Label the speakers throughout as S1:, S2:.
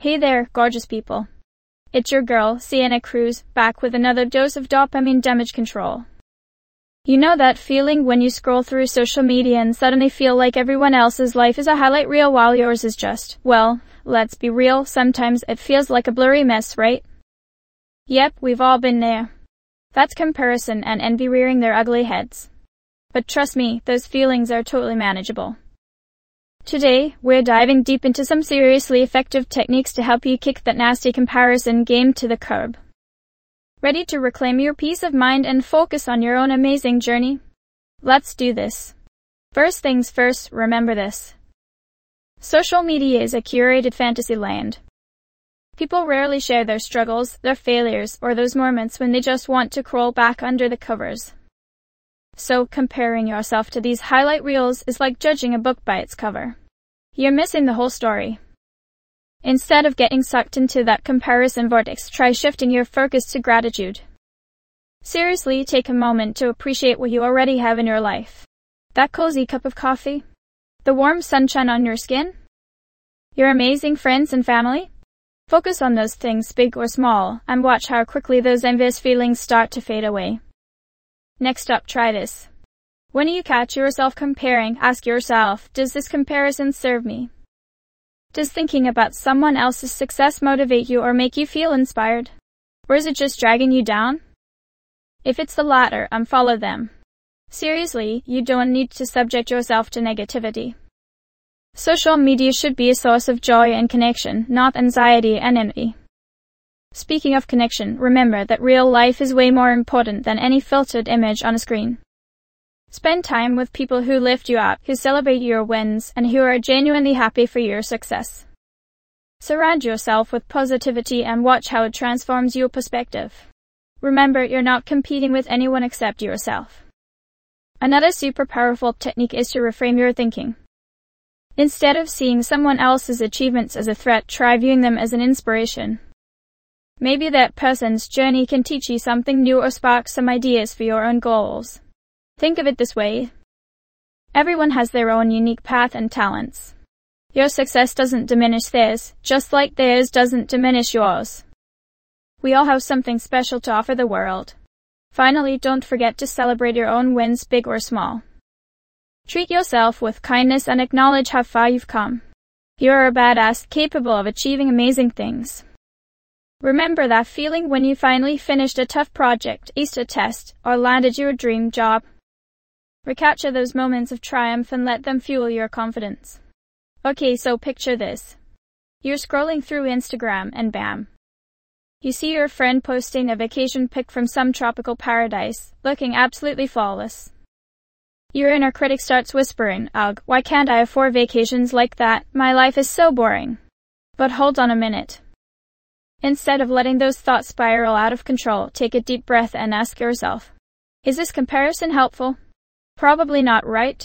S1: Hey there, gorgeous people. It's your girl, Sienna Cruz, back with another dose of dopamine damage control. You know that feeling when you scroll through social media and suddenly feel like everyone else's life is a highlight reel while yours is just, well, let's be real, sometimes it feels like a blurry mess, right? Yep, we've all been there. That's comparison and envy rearing their ugly heads. But trust me, those feelings are totally manageable. Today, we're diving deep into some seriously effective techniques to help you kick that nasty comparison game to the curb. Ready to reclaim your peace of mind and focus on your own amazing journey? Let's do this. First things first, remember this. Social media is a curated fantasy land. People rarely share their struggles, their failures, or those moments when they just want to crawl back under the covers. So, comparing yourself to these highlight reels is like judging a book by its cover. You're missing the whole story. Instead of getting sucked into that comparison vortex, try shifting your focus to gratitude. Seriously, take a moment to appreciate what you already have in your life. That cozy cup of coffee? The warm sunshine on your skin? Your amazing friends and family? Focus on those things, big or small, and watch how quickly those envious feelings start to fade away. Next up, try this. When you catch yourself comparing, ask yourself, does this comparison serve me? Does thinking about someone else's success motivate you or make you feel inspired? Or is it just dragging you down? If it's the latter, unfollow them. Seriously, you don't need to subject yourself to negativity. Social media should be a source of joy and connection, not anxiety and envy. Speaking of connection, remember that real life is way more important than any filtered image on a screen. Spend time with people who lift you up, who celebrate your wins, and who are genuinely happy for your success. Surround yourself with positivity and watch how it transforms your perspective. Remember, you're not competing with anyone except yourself. Another super powerful technique is to reframe your thinking. Instead of seeing someone else's achievements as a threat, try viewing them as an inspiration. Maybe that person's journey can teach you something new or spark some ideas for your own goals. Think of it this way. Everyone has their own unique path and talents. Your success doesn't diminish theirs, just like theirs doesn't diminish yours. We all have something special to offer the world. Finally, don't forget to celebrate your own wins, big or small. Treat yourself with kindness and acknowledge how far you've come. You're a badass, capable of achieving amazing things. Remember that feeling when you finally finished a tough project, aced a test, or landed your dream job? Recapture those moments of triumph and let them fuel your confidence. Okay, so picture this. You're scrolling through Instagram and bam. You see your friend posting a vacation pic from some tropical paradise, looking absolutely flawless. Your inner critic starts whispering, ugh, why can't I afford vacations like that? My life is so boring. But hold on a minute. Instead of letting those thoughts spiral out of control, take a deep breath and ask yourself, is this comparison helpful? Probably not, right?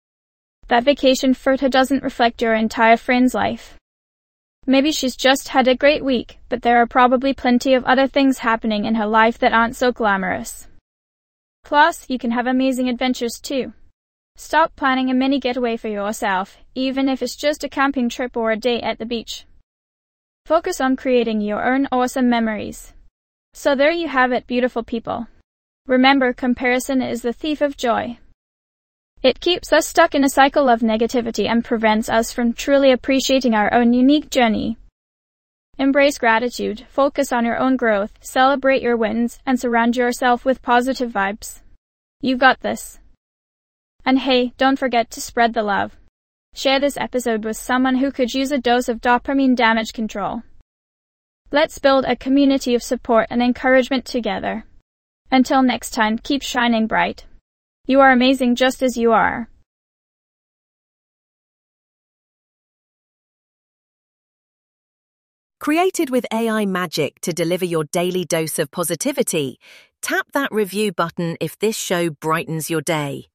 S1: That vacation photo doesn't reflect your entire friend's life. Maybe she's just had a great week, but there are probably plenty of other things happening in her life that aren't so glamorous. Plus, you can have amazing adventures too. Stop planning a mini getaway for yourself, even if it's just a camping trip or a day at the beach. Focus on creating your own awesome memories. So there you have it, beautiful people. Remember, comparison is the thief of joy. It keeps us stuck in a cycle of negativity and prevents us from truly appreciating our own unique journey. Embrace gratitude, focus on your own growth, celebrate your wins, and surround yourself with positive vibes. You've got this. And hey, don't forget to spread the love. Share this episode with someone who could use a dose of dopamine damage control. Let's build a community of support and encouragement together. Until next time, keep shining bright. You are amazing just as you are.
S2: Created with AI magic to deliver your daily dose of positivity, tap that review button if this show brightens your day.